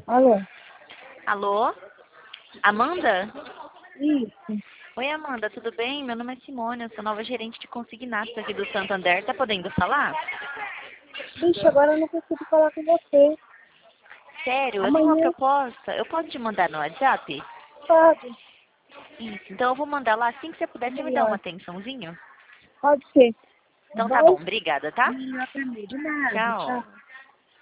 Alô? Alô? Amanda? Isso. Oi, Amanda, tudo bem? Meu nome é Simone, eu sou nova gerente de consignados aqui do Santander. Tá podendo falar? Vixe, agora eu não consigo falar com você. Sério, eu tenho uma Amanhã, proposta. Eu posso te mandar no WhatsApp? sabe? Isso, então eu vou mandar lá assim que você puder. Você me dá uma Melhor. atençãozinho? Pode ser. Então tá Vai? bom, obrigada, tá? Melhor pra mim. De nada. Tchau. Tchau.